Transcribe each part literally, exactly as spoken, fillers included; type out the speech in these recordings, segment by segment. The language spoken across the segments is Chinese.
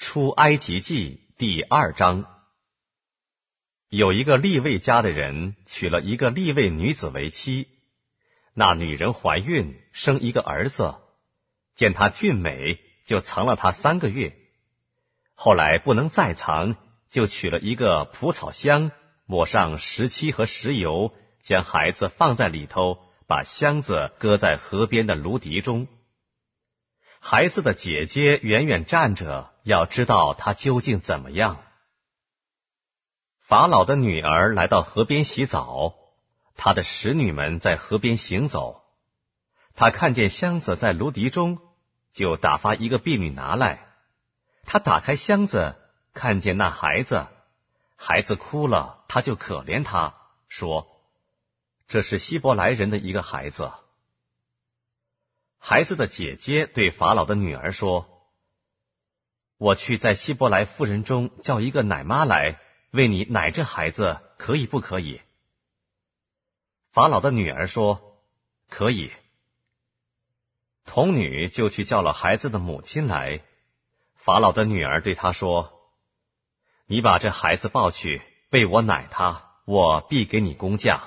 出埃及记第二章。有一个利未家的人娶了一个利未女子为妻，那女人怀孕，生一个儿子，见她俊美，就藏了她三个月。后来不能再藏，就取了一个蒲草箱，抹上石漆和石油，将孩子放在里头，把箱子搁在河边的芦荻中。孩子的姐姐远远站着，要知道他究竟怎么样。法老的女儿来到河边洗澡，他的使女们在河边行走。他看见箱子在芦荻中，就打发一个婢女拿来。他打开箱子，看见那孩子，孩子哭了，他就可怜他，说：这是希伯来人的一个孩子。孩子的姐姐对法老的女儿说：我去在希伯来妇人中叫一个奶妈来，为你奶这孩子，可以不可以？法老的女儿说：可以。童女就去叫了孩子的母亲来。法老的女儿对他说：你把这孩子抱去，为我奶他，我必给你工价。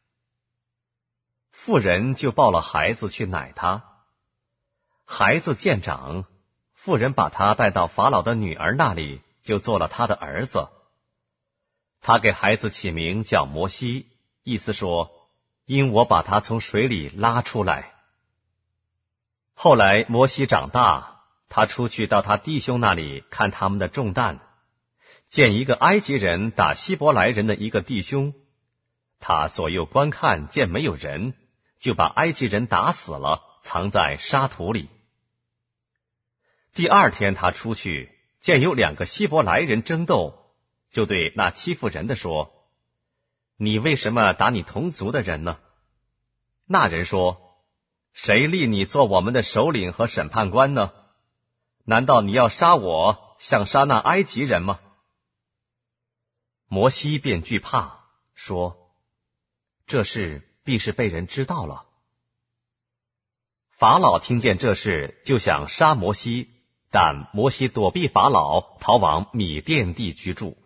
妇人就抱了孩子去奶他。孩子渐长，妇人把他带到法老的女儿那里，就做了他的儿子。他给孩子起名叫摩西，意思说，因我把他从水里拉出来。后来摩西长大，他出去到他弟兄那里看他们的重担，见一个埃及人打希伯来人的一个弟兄，他左右观看，见没有人，就把埃及人打死了，藏在沙土里。第二天他出去，见有两个希伯来人争斗，就对那欺负人的说：你为什么打你同族的人呢？那人说：谁立你做我们的首领和审判官呢？难道你要杀我，像杀那埃及人吗？摩西便惧怕，说：这事必是被人知道了。法老听见这事，就想杀摩西，但摩西躲避法老，逃往米甸地居住。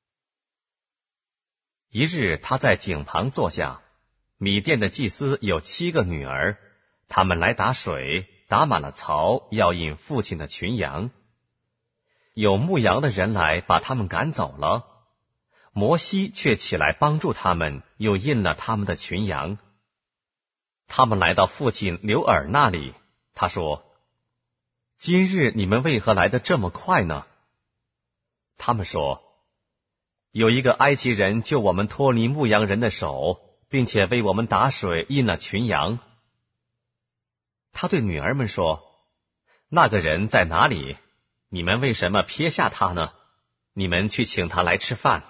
一日，他在井旁坐下，米甸的祭司有七个女儿，他们来打水，打满了槽，要引父亲的群羊。有牧羊的人来，把他们赶走了。摩西却起来帮助他们，又引了他们的群羊。他们来到父亲流珥那里，他说：今日你们为何来得这么快呢？他们说：有一个埃及人救我们脱离牧羊人的手，并且为我们打水，引了群羊。他对女儿们说：那个人在哪里？你们为什么撇下他呢？你们去请他来吃饭。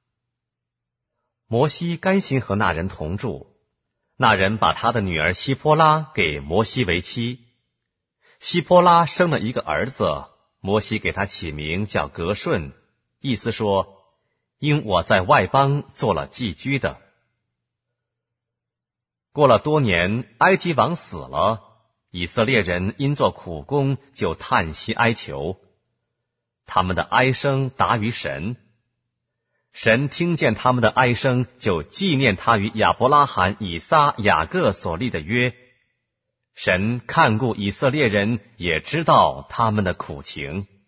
摩西甘心和那人同住，那人把他的女儿希波拉给摩西为妻。希波拉生了一个儿子，摩西给他起名叫革顺，意思说，因我在外邦做了寄居的。过了多年，埃及王死了，以色列人因做苦工，就叹息哀求，他们的哀声达于神。神听见他们的哀声，就纪念他与亚伯拉罕、以撒、雅各所立的约。神看顾以色列人，也知道他们的苦情。